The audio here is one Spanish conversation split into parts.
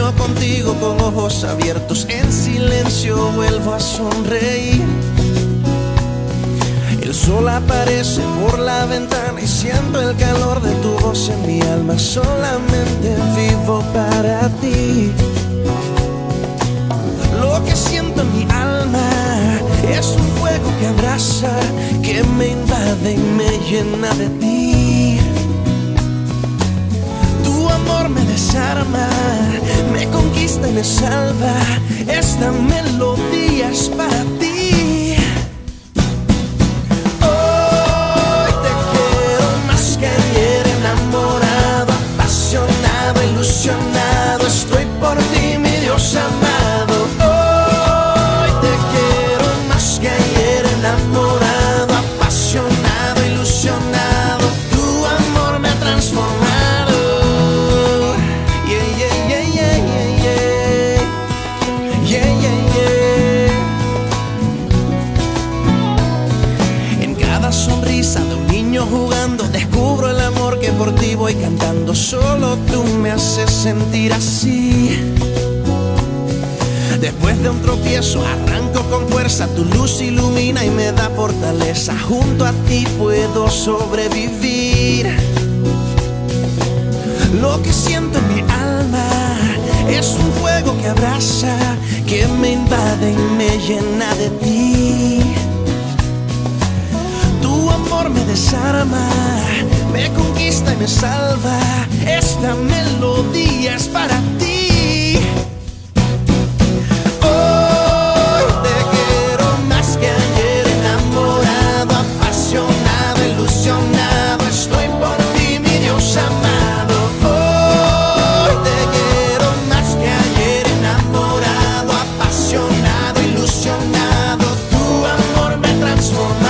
sueño contigo con ojos abiertos, en silencio vuelvo a sonreír. El sol aparece por la ventana y siento el calor de tu voz en mi alma. Solamente vivo para ti. Lo que siento en mi alma es un fuego que abraza, que me invade y me llena de ti. Tu amor me desarma, me conquista y me salva. Esta melodía es para ti. Hoy te quiero más que ayer, enamorado, apasionado, ilusionado. Estoy por ti, mi Dios amado. Hoy te quiero más que ayer, enamorado, apasionado, ilusionado. Tu amor me ha transformado. Sonrisa de un niño jugando, descubro el amor que por ti voy cantando. Solo tú me haces sentir así. Después de un tropiezo arranco con fuerza, tu luz ilumina y me da fortaleza. Junto a ti puedo sobrevivir. Lo que siento en mi alma es un fuego que abraza, que me invade y me llena de ti. Tu amor me desarma, me conquista y me salva. Esta melodía es para ti. Hoy te quiero más que ayer, enamorado, apasionado, ilusionado. Estoy por ti, mi Dios amado. Hoy te quiero más que ayer, enamorado, apasionado, ilusionado. Tu amor me ha transformado.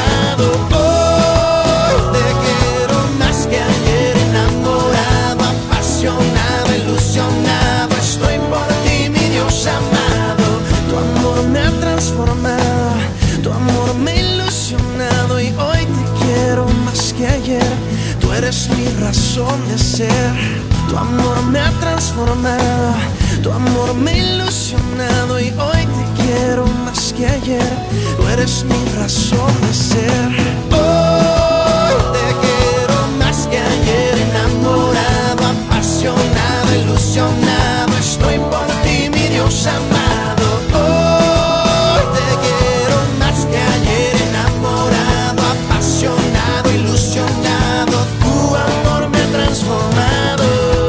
Estoy por ti, mi Dios amado. Tu amor me ha transformado, tu amor me ha ilusionado. Y hoy te quiero más que ayer. Tú eres mi razón de ser. Tu amor me ha transformado, tu amor me ha ilusionado. Y hoy te quiero más que ayer. Tú eres mi razón de ser. Hoy te quiero más que ayer, enamorado, apasionado, ilusionado. Estoy por ti, mi Dios amado. Hoy te quiero más que ayer, enamorado, apasionado, ilusionado. Tu amor me ha transformado.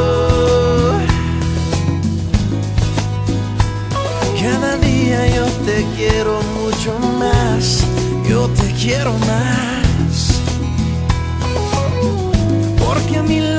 Cada día yo te quiero mucho más. Yo te quiero más. Porque a mi lado